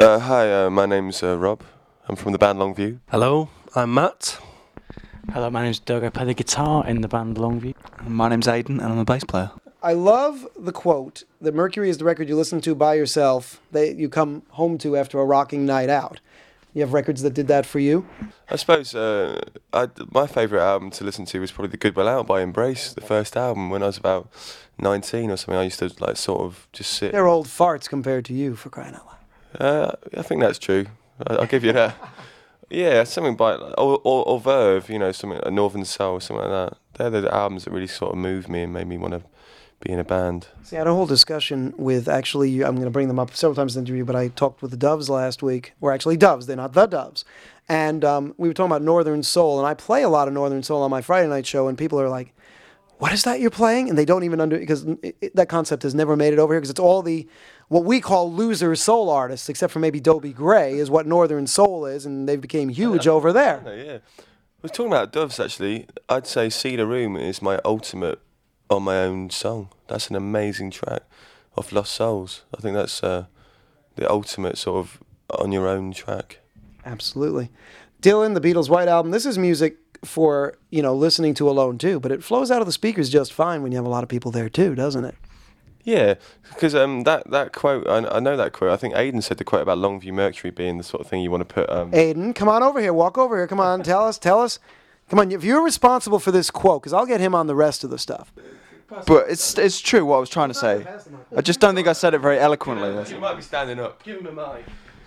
Hi, my name's Rob. I'm from the band Longview. Hello, I'm Matt. Hello, my name's Doug. I play the guitar in the band Longview. My name's Aidan, and I'm a bass player. I love the quote that Mercury is the record you listen to by yourself, that you come home to after a rocking night out. You have records that did that for you? I suppose my favourite album to listen to was probably The Goodwill Out by Embrace, the first album. When I was about 19 or something, I used to sort of just sit. They're old farts compared to you, for crying out loud. I think that's true. I'll give you that. Yeah, something by or Verve, something like Northern Soul, something like that. They're the albums that really sort of moved me and made me want to be in a band. See, I had a whole discussion with, actually, I'm going to bring them up several times in the interview, but I talked with the Doves last week. We're actually Doves, they're not the Doves. And we were talking about Northern Soul, and I play a lot of Northern Soul on my Friday night show, and people are like, what is that you're playing? And they don't even because that concept has never made it over here, because it's all what we call loser soul artists, except for maybe Dobie Gray, is what Northern Soul is, and they became huge over there. Yeah. I was talking about Doves, actually. I'd say Cedar Room is my ultimate on my own song. That's an amazing track off Lost Souls. I think that's the ultimate sort of on your own track. Absolutely. Dylan, the Beatles' White Album. This is music for, listening to alone too, but it flows out of the speakers just fine when you have a lot of people there too, doesn't it? Yeah, because that quote, I know that quote. I think Aidan said the quote about Longview Mercury being the sort of thing you want to put... Aidan, come on over here. Walk over here. Come on. Tell us. Come on, if you're responsible for this quote, because I'll get him on the rest of the stuff. But it's true what I was trying to say. I just don't think I said it very eloquently. You might be standing up. Give him a mic.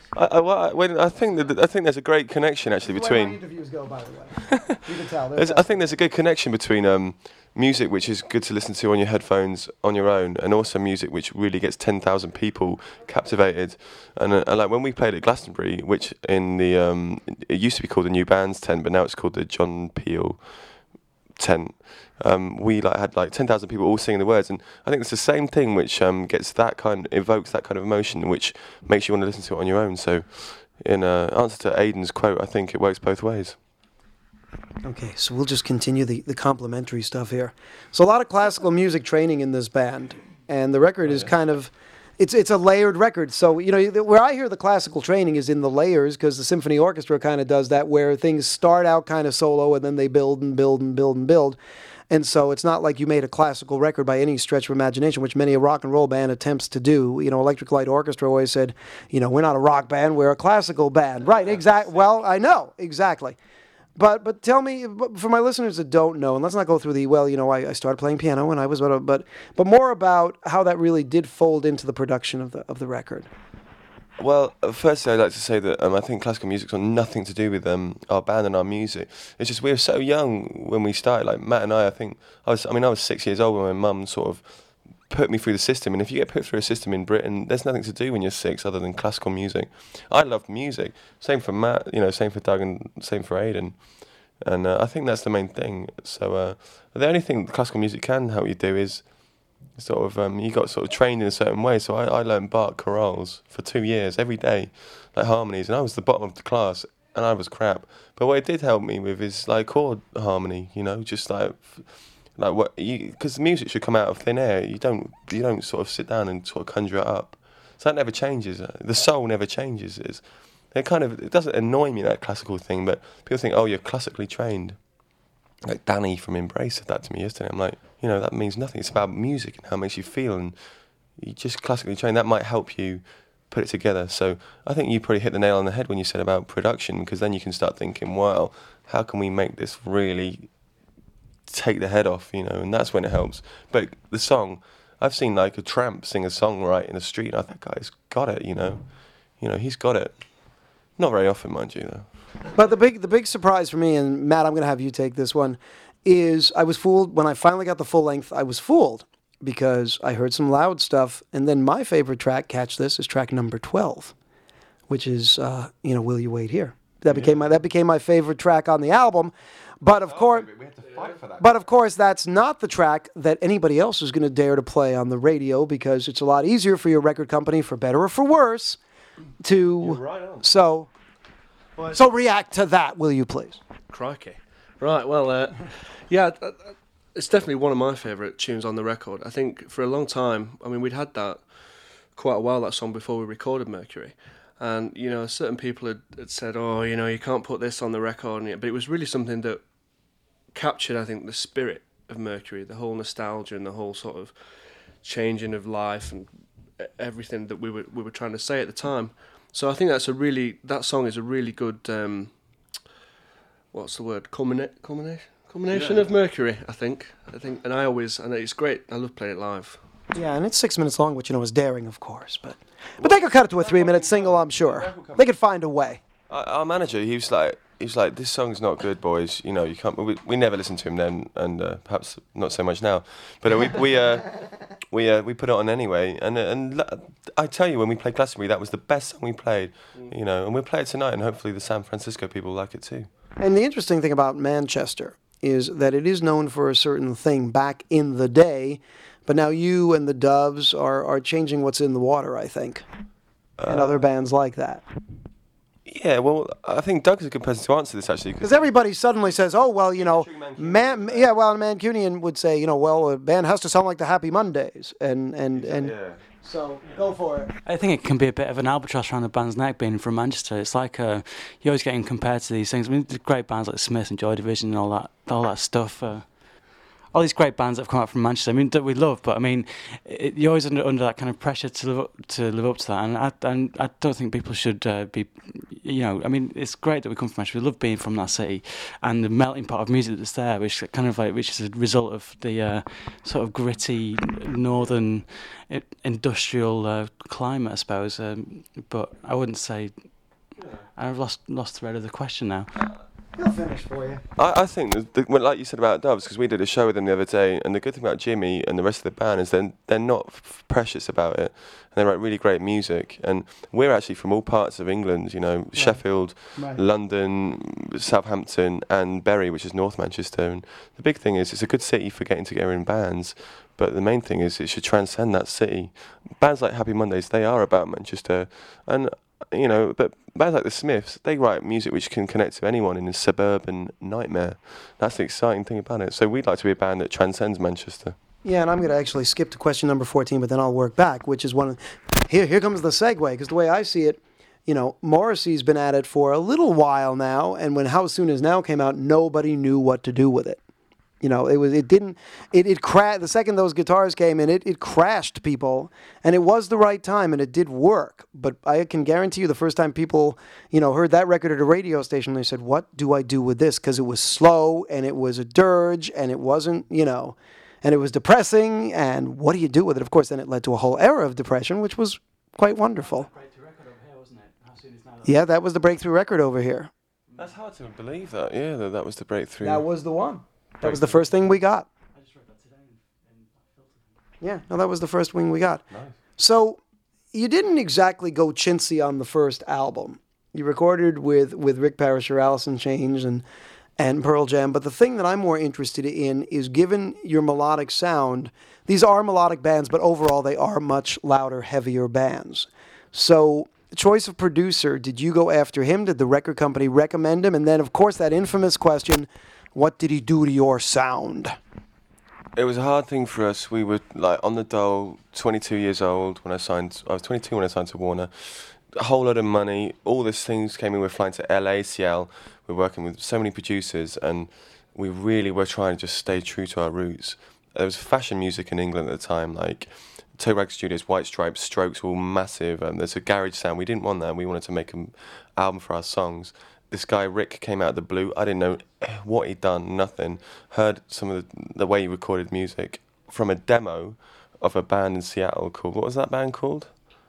I think there's a great connection actually between. The way my interviews go, by the way. You can tell. I think there's a good connection between music, which is good to listen to on your headphones on your own, and also music which really gets 10,000 people captivated. And like when we played at Glastonbury, which in the it used to be called the New Bands Tent, but now it's called the John Peel Tent. We had 10,000 people all singing the words, and I think it's the same thing which evokes that kind of emotion, which makes you want to listen to it on your own. So, in answer to Aidan's quote, I think it works both ways. Okay, so we'll just continue the complimentary stuff here. So a lot of classical music training in this band, and the record is kind of, it's a layered record. So, where I hear the classical training is in the layers, because the symphony orchestra kind of does that, where things start out kind of solo, and then they build and build and build and build. And so it's not like you made a classical record by any stretch of imagination, which many a rock and roll band attempts to do. Electric Light Orchestra always said, we're not a rock band, we're a classical band. Right, exactly. Well, I know, exactly. But tell me, for my listeners that don't know, and let's not go through I started playing piano when I was, but more about how that really did fold into the production of the record. Well, firstly, I'd like to say that I think classical music's got nothing to do with our band and our music. It's just we were so young when we started. Like Matt and I think I was 6 years old when my mum sort of put me through the system. And if you get put through a system in Britain, there's nothing to do when you're 6 other than classical music. I loved music. Same for Matt, same for Doug, and same for Aidan. And I think that's the main thing. So the only thing classical music can help you do is sort of you got sort of trained in a certain way. So I learned Bach chorales for 2 years every day, like harmonies, and I was the bottom of the class and I was crap. But what it did help me with is like chord harmony, just like what because the music should come out of thin air. You don't sort of sit down and sort of conjure it up. So that never changes. The soul never changes. It doesn't annoy me, that classical thing, but people think, oh, you're classically trained. Like Danny from Embrace said that to me yesterday. I'm like, that means nothing. It's about music and how it makes you feel, and you just classically trained. That might help you put it together. So I think you probably hit the nail on the head when you said about production, because then you can start thinking, wow, how can we make this really take the head off, and that's when it helps. But the song, I've seen like a tramp sing a song right in the street, and I think, guy's got it, he's got it. Not very often, mind you, though. But the big surprise for me, and Matt, I'm going to have you take this one, is I was fooled when I finally got the full length. I was fooled because I heard some loud stuff, and then my favorite track, catch this, is track number 12, which is Will You Wait Here. That became my favorite track on the album. But of course, we had to fight for that. But of course, that's not the track that anybody else is going to dare to play on the radio, because it's a lot easier for your record company, for better or for worse, to. You're right on. So react to that, will you please? Crikey. Right, well, it's definitely one of my favourite tunes on the record. I think for a long time, we'd had that quite a while, that song, before we recorded Mercury. And certain people had said, "Oh, you can't put this on the record," but it was really something that captured, I think, the spirit of Mercury, the whole nostalgia and the whole sort of changing of life and everything that we were trying to say at the time. So I think that song is a really good, what's the word, culmination of Mercury, I think, and I know it's great. I love playing it live. Yeah, and it's 6 minutes long, which is daring, of course, but they could cut it to a 3-minute single, I'm sure. They could find a way. Our manager, he was like, this song's not good, boys. You can't. We never listened to him then, and perhaps not so much now. But we put it on anyway, and I tell you, when we played Glastonbury, that was the best song we played. And we'll play it tonight, and hopefully the San Francisco people like it too. And the interesting thing about Manchester is that it is known for a certain thing back in the day, but now you and the Doves are changing what's in the water, I think, and other bands like that. Yeah, well, I think Doug's a good person to answer this, actually. Because everybody suddenly says, oh, well, Mancunian would say, well, a band has to sound like the Happy Mondays. And Yeah. So, go for it. I think it can be a bit of an albatross around the band's neck being from Manchester. It's like you're always getting compared to these things. I mean, the great bands like Smith and Joy Division and all that stuff. All these great bands that have come out from Manchester, I mean, that we love, but I mean, you're always under that kind of pressure to live up to that, and I don't think people should be, I mean, it's great that we come from Manchester. We love being from that city, and the melting pot of music that's there, which is a result of the sort of gritty northern industrial climate, I suppose. But I wouldn't say. I've lost thread of the question now. He'll finish for you. I think, like you said about Doves, because we did a show with them the other day, and the good thing about Jimmy and the rest of the band is they're not precious about it, and they write really great music. And we're actually from all parts of England, Sheffield, London, Southampton, and Bury, which is North Manchester. And the big thing is it's a good city for getting together in bands, but the main thing is it should transcend that city. Bands like Happy Mondays, they are about Manchester, and but bands like the Smiths, they write music which can connect to anyone in a suburban nightmare. That's the exciting thing about it. So we'd like to be a band that transcends Manchester. Yeah, and I'm going to actually skip to question number 14, but then I'll work back, which is here comes the segue, because the way I see it, Morrissey's been at it for a little while now, and when How Soon Is Now came out, nobody knew what to do with it. It crashed. The second those guitars came in, it crashed people, and it was the right time, and it did work. But I can guarantee you, the first time people, heard that record at a radio station, they said, "What do I do with this?" Because it was slow, and it was a dirge, and it wasn't, and it was depressing. And what do you do with it? Of course, then it led to a whole era of depression, which was quite wonderful. Yeah, that was the breakthrough record over here. That's hard to believe that. Yeah, that was the breakthrough. That was the one. That was the first thing we got. I just read that today in Filter. Yeah, no, that was the first thing we got. Nice. So you didn't exactly go chintzy on the first album. You recorded with Rick Parrish or Alice in Chains and Pearl Jam, but the thing that I'm more interested in is, given your melodic sound, these are melodic bands, but overall they are much louder, heavier bands. So choice of producer, did you go after him? Did the record company recommend him? And then, of course, that infamous question, what did he do to your sound? It was a hard thing for us. We were on the dole, 22 years old when I signed. I was 22 when I signed to Warner. A whole lot of money. All these things came in. We were flying to LA, Seattle. We were working with so many producers, and we really were trying to just stay true to our roots. There was fashion music in England at the time, like Toe Rag Studios, White Stripes, Strokes, were all massive. There's a garage sound. We didn't want that. We wanted to make an album for our songs. This guy, Rick, came out of the blue. I didn't know what he'd done, nothing. Heard some of the way he recorded music from a demo of a band in Seattle called, what was that band called?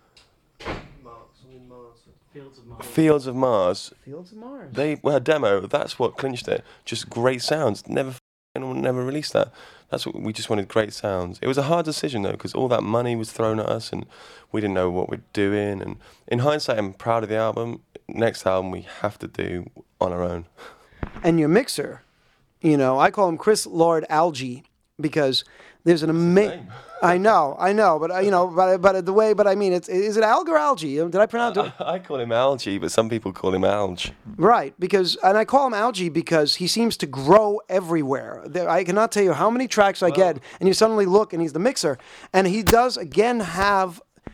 Fields of Mars. Fields of Mars. Fields of Mars. They were a demo. That's what clinched it. Just great sounds. Anyone never released that. That's what we just wanted, great sounds. It was a hard decision though, because all that money was thrown at us, and we didn't know what we're doing. And in hindsight, I'm proud of the album. Next album we have to do on our own. And your mixer, I call him Chris Lord Algie, because there's an amazing. I know, but but I mean, is it Alg or Algie? Did I pronounce it? I call him Algie, but some people call him Alge. Right, and I call him Algie because he seems to grow everywhere. I cannot tell you how many tracks I get, and you suddenly look, and he's the mixer, and he does again have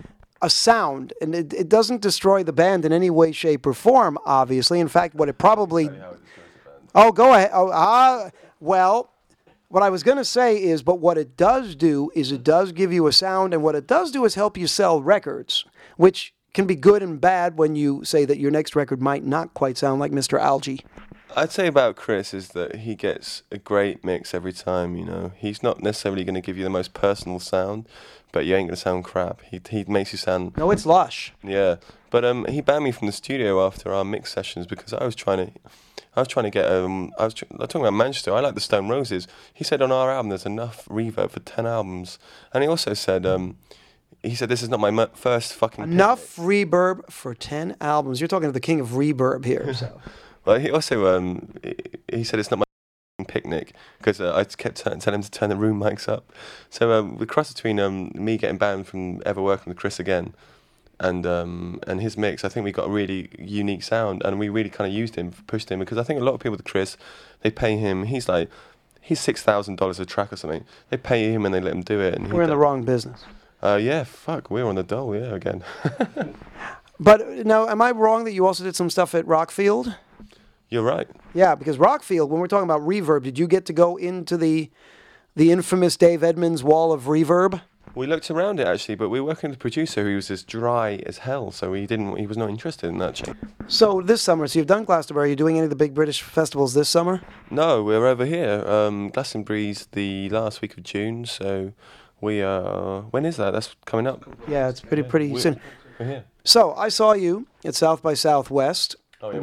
a sound, and it doesn't destroy the band in any way, shape, or form. Obviously, in fact, what it probably. Oh, go ahead. Well, what I was going to say is, but what it does do is it does give you a sound, and what it does do is help you sell records, which can be good and bad when you say that your next record might not quite sound like Mr. Algie. I'd say about Chris is that he gets a great mix every time, you know. He's not necessarily going to give you the most personal sound, but you ain't going to sound crap. He makes you sound... No, it's lush. Yeah. But he banned me from the studio after our mix sessions because I was trying to get... I'm talking about Manchester. I like the Stone Roses. He said on our album there's enough reverb for 10 albums. And he also said... he said, this is not my first fucking... Enough reverb for 10 albums. You're talking to the king of reverb here, so... Well, he also he said it's not my picnic because I kept telling him to turn the room mics up. So we crossed between me getting banned from ever working with Chris again, and his mix. I think we got a really unique sound, and we really kind of used him, pushed him, because I think a lot of people with Chris, they pay him. He's $6,000 a track or something. They pay him and they let him do it. And we're in the wrong business. Yeah, fuck, we're on the dole, yeah, again. But now, am I wrong that you also did some stuff at Rockfield? You're right. Yeah, because Rockfield, when we're talking about reverb, did you get to go into the infamous Dave Edmunds wall of reverb? We looked around it actually, but we were working with a producer who was as dry as hell, so he was not interested in that shit. So this summer, so you've done Glastonbury, are you doing any of the big British festivals this summer? No, we're over here. Glastonbury's the last week of June, so we when is that? That's coming up. Yeah, it's pretty soon. We're here. So I saw you at South by Southwest.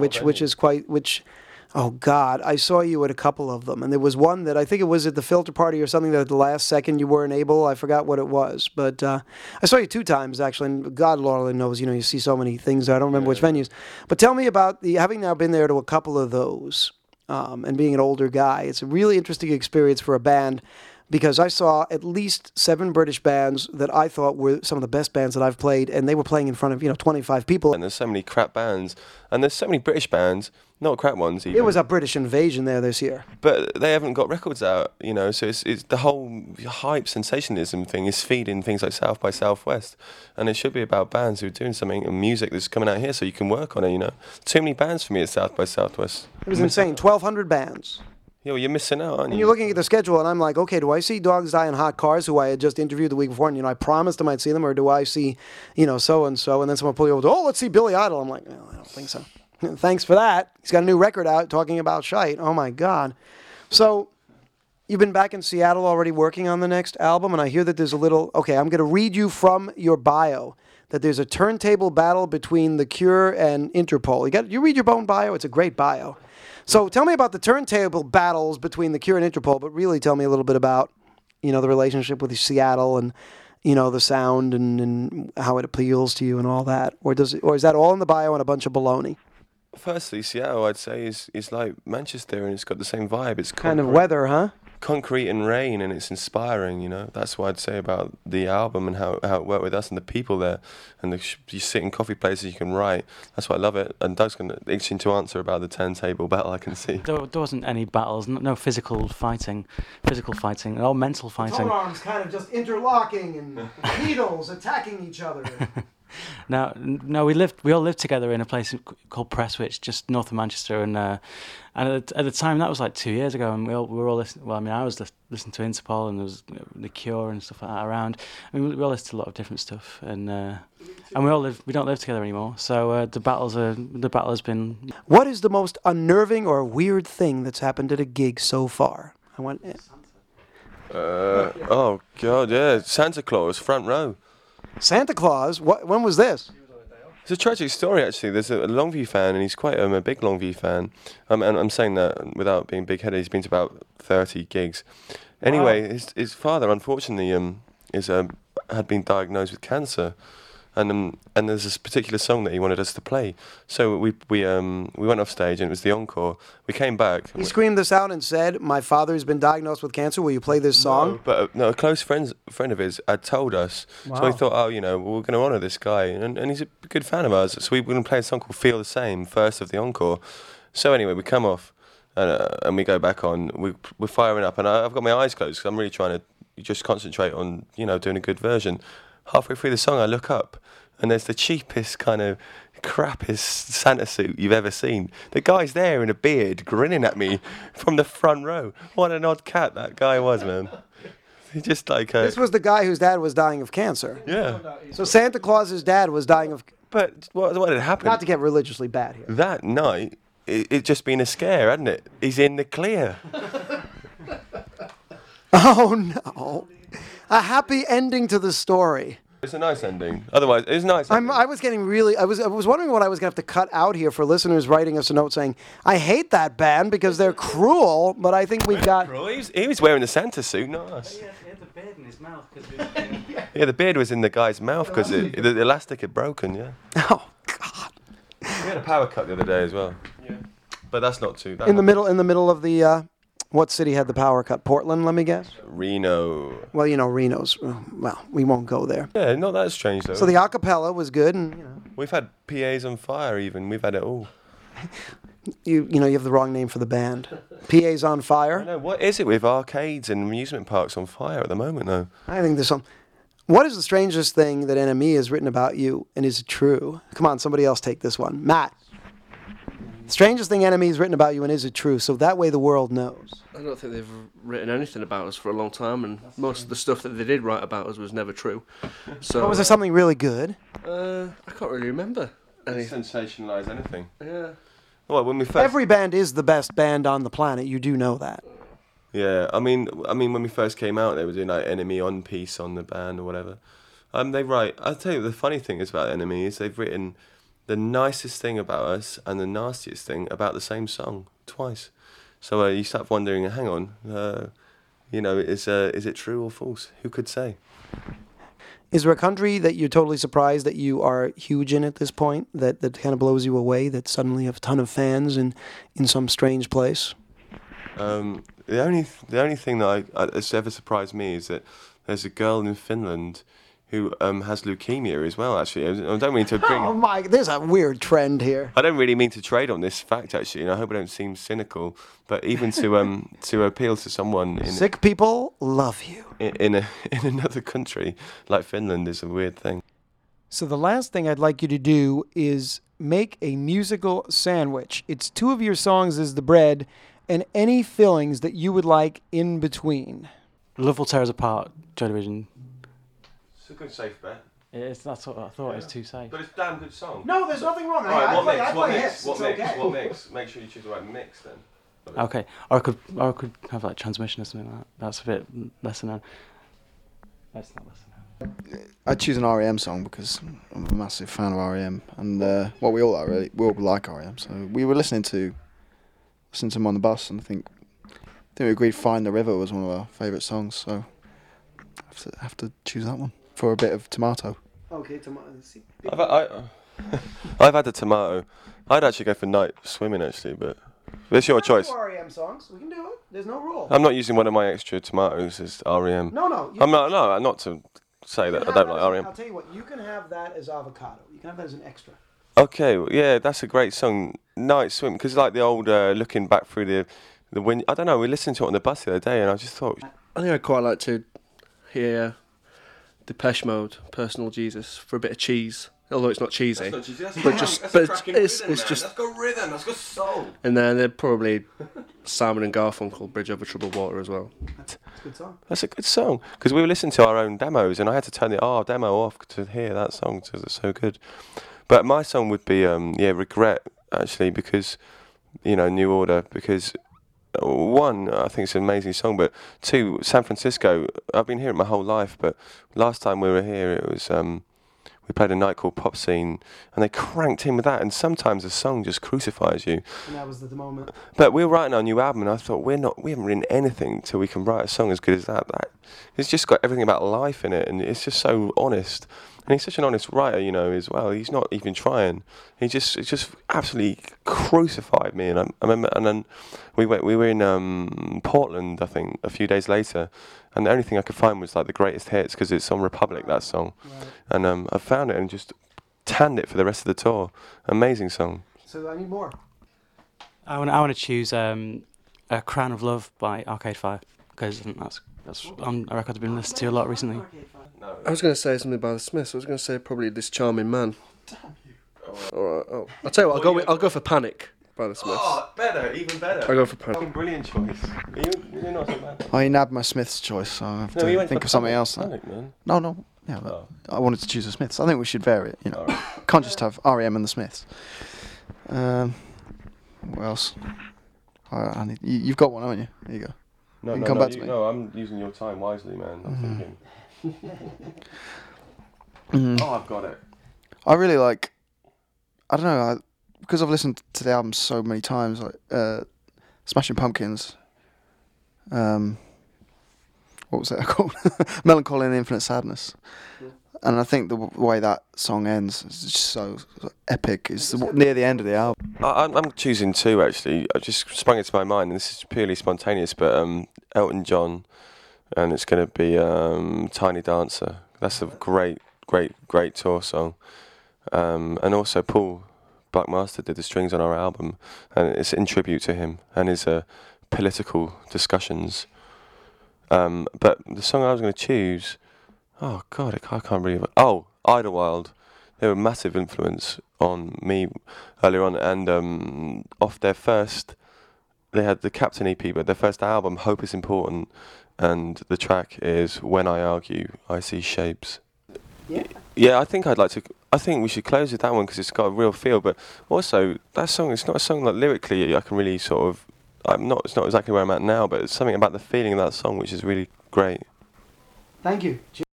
Oh God, I saw you at a couple of them, and there was one that I think it was at the filter party or something that at the last second you weren't able. I forgot what it was, but I saw you 2 times actually, and God Lord knows, you see so many things. I don't remember which venues, but tell me about having now been there to a couple of those, and being an older guy. It's a really interesting experience for a band. Because I saw at least 7 British bands that I thought were some of the best bands that I've played, and they were playing in front of 25 people. And there's so many crap bands, and there's so many British bands, not crap ones even. It was a British invasion there this year. But they haven't got records out, so it's the whole hype sensationalism thing is feeding things like South by Southwest, and it should be about bands who are doing something and music that's coming out here so you can work on it. Too many bands for me at South by Southwest. It was insane. 1,200 bands. Yeah, well, you're missing out, aren't you? And you're looking at the schedule, and I'm like, okay, do I see Dogs Die in Hot Cars, who I had just interviewed the week before, and I promised I might see them, or do I see, so-and-so, and then someone pull you over, let's see Billy Idol. I'm like, I don't think so. Thanks for that. He's got a new record out talking about shite. Oh, my God. So you've been back in Seattle already working on the next album, and I hear that there's I'm going to read you from your bio, that there's a turntable battle between The Cure and Interpol. You read your own bio? It's a great bio. So tell me about the turntable battles between The Cure and Interpol, but really tell me a little bit about, the relationship with Seattle and, the sound and how it appeals to you and all that. Or is that all in the bio and a bunch of baloney? Firstly, Seattle, I'd say, is like Manchester, and it's got the same vibe. It's kind of weather, huh? Concrete and rain, and it's inspiring. That's what I'd say about the album and how it worked with us and the people there. And you sit in coffee places, you can write. That's why I love it. And Doug's itching to answer about the turntable battle. I can see. There wasn't any battles, no physical fighting, all mental fighting. The arms kind of just interlocking and needles attacking each other. No, we all lived together in a place called Prestwich, just north of Manchester, and at the time that was like 2 years ago, and we were all listening. Well, I mean, I was listening to Interpol, and there was The Cure and stuff like that around. I mean, we all listened to a lot of different stuff, and we don't live together anymore. So the battle has been. What is the most unnerving or weird thing that's happened at a gig so far? Oh God, yeah, Santa Claus, front row. Santa Claus? When was this? It's a tragic story, actually. There's a Longview fan, and he's quite a big Longview fan. And I'm saying that without being big-headed. He's been to about 30 gigs. Anyway, wow. His father, unfortunately, had been diagnosed with cancer. And there's this particular song that he wanted us to play. So we went off stage, and it was the encore. We came back. He screamed this out and said, "My father's been diagnosed with cancer. Will you play this song?" No, but a close friend of his had told us. Wow. So we thought, we're going to honour this guy, and he's a good fan of ours. So we're going to play a song called "Feel the Same" first of the encore. So anyway, we come off, and we go back on. We're firing up, and I've got my eyes closed because I'm really trying to just concentrate on doing a good version. Halfway through the song, I look up, and there's the cheapest kind of crappiest Santa suit you've ever seen. The guy's there in a beard, grinning at me from the front row. What an odd cat that guy was, man. He just like This was the guy whose dad was dying of cancer. yeah. So Santa Claus's dad was dying of. But what had happened? Not to get religiously bad here. That night, it just been a scare, hadn't it? He's in the clear. Oh no! A happy ending to the story. It's a nice ending. Otherwise, it's nice. I was getting really. I was wondering what I was gonna have to cut out here for listeners writing us a note saying, "I hate that band because they're cruel." But I think we've got. He was wearing the Santa suit, not us. He had the beard in his mouth. Yeah, the beard was in the guy's mouth because the elastic had broken. Yeah. Oh God! We had a power cut the other day as well. Yeah. But that's not too. In the middle of the. What city had the power cut? Portland, let me guess. Reno. Well, you know, Reno's. Well, we won't go there. Yeah, not that strange though. So the acapella was good, and you know. We've had PAs on fire even. We've had it all. You have the wrong name for the band. PA's on I fire. know. What is it with arcades and amusement parks on fire at the moment though? I think there's some. What is the strangest thing that NME has written about you, and is it true? Come on, somebody else take this one. Matt. Strangest thing NME has written about you, and is it true? So that way the world knows. I don't think they've written anything about us for a long time, and most of the stuff that they did write about us was never true. So Or was there something really good? I can't really remember anything. Sensationalise anything. Yeah. Well, when we first. Every band is the best band on the planet. You do know that. Yeah, I mean, when we first came out, they were doing like Enemy on piece on the band or whatever. They write. I'll tell you the funny thing is about Enemy is they've written the nicest thing about us and the nastiest thing about the same song twice. So you start wondering, hang on, is it true or false? Who could say? Is there a country that you're totally surprised that you are huge in at this point? That kind of blows you away? That suddenly you have a ton of fans in some strange place? The only thing that has ever surprised me is that there's a girl in Finland who has leukemia as well. Actually, I don't mean to bring. Oh my! There's a weird trend here. I don't really mean to trade on this fact, actually, and I hope I don't seem cynical. But even to appeal to someone Sick people love you. in another country like Finland is a weird thing. So the last thing I'd like you to do is make a musical sandwich. It's 2 of your songs as the bread, and any fillings that you would like in between. Love Will Tear Us Apart, Joy Division. It's a good safe bet. That's what I thought. It was too safe. But it's a damn good song. No, there's nothing wrong. Right, what mix? It's okay. What mix? Make sure you choose the right mix then. Okay, or I could have like Transmission or something like that. That's a bit less than that. That's not less than that. I choose an REM song because I'm a massive fan of REM, and we all like REM. So we were listening to them on the bus, and I think we agreed "Find the River" was one of our favourite songs. So I have to choose that one for a bit of tomato. Okay, tomato. I've had the tomato. I'd actually go for Night Swimming actually, but it's your choice. REM songs. We can do it. There's no rule. I'm not using one of my extra tomatoes as REM. No. I'm not to say that I don't like REM. I'll tell you what. You can have that as avocado. You can have that as an extra. Okay, well, yeah, that's a great song, Night Swim, because like the old looking back through the wind. I don't know. We listened to it on the bus the other day, and I just thought. I think I'd quite like to hear Depeche Mode, Personal Jesus, for a bit of cheese. Although it's not cheesy, but it's just. That's got rhythm. That's got soul. And then they're probably Simon and Garfunkel, Bridge Over Troubled Water as well. That's a good song. That's a good song because we were listening to our own demos, and I had to turn the demo off to hear that song because it's so good. But my song would be Regret actually because New Order because. One, I think it's an amazing song, but 2, San Francisco. I've been here my whole life, but last time we were here, it was we played a night called Pop Scene, and they cranked in with that. And sometimes a song just crucifies you. And that was the moment. But we were writing our new album, and I thought we haven't written anything till we can write a song as good as that. It's just got everything about life in it, and it's just so honest. And he's such an honest writer, as well. He's not even trying. It just absolutely crucified me. And I remember, and then we were in Portland, I think, a few days later, and the only thing I could find was like the greatest hits because it's on Republic, that song. Right. And I found it and just tanned it for the rest of the tour. Amazing song. So I need more. I want to choose A Crown of Love by Arcade Fire because that's on a record I've been listening to a lot recently. No. I was going to say something by the Smiths. I was going to say probably This Charming Man. All right. Oh, I'll tell you what. I'll go for Panic by the Smiths. Oh, better, even better. I'll go for Panic. Brilliant choice. You're not so bad. Oh, you nabbed my Smiths choice, so I have to think of something else. Panic, man. No. Yeah, but I wanted to choose the Smiths. I think we should vary it. You know, Alright. can't just have REM and the Smiths. What else? You've got one, haven't you? There you go. No, You can no, come no, back to me. no, I'm using your time wisely, man. I'm thinking. Mm. Oh, I've got it. I really like. I don't know. Because I've listened to the album so many times, like Smashing Pumpkins. What was it called? Melancholy and Infinite Sadness. And I think the way that song ends is just so epic. It's near the end of the album. I'm choosing two, actually. I just sprung into my mind, and this is purely spontaneous, but Elton John, and it's going to be Tiny Dancer. That's a great tour song. And also Paul Buckmaster did the strings on our album, and it's in tribute to him and his political discussions. But the song I was going to choose, oh God, I can't really. Oh, Idlewild. They were a massive influence on me earlier on, and off their first, they had the Captain EP, but their first album, Hope Is Important, and the track is When I Argue, I See Shapes. Yeah, I think we should close with that one because it's got a real feel. But also, that song, it's not a song that lyrically I can really sort of. It's not exactly where I'm at now, but it's something about the feeling of that song which is really great. Thank you.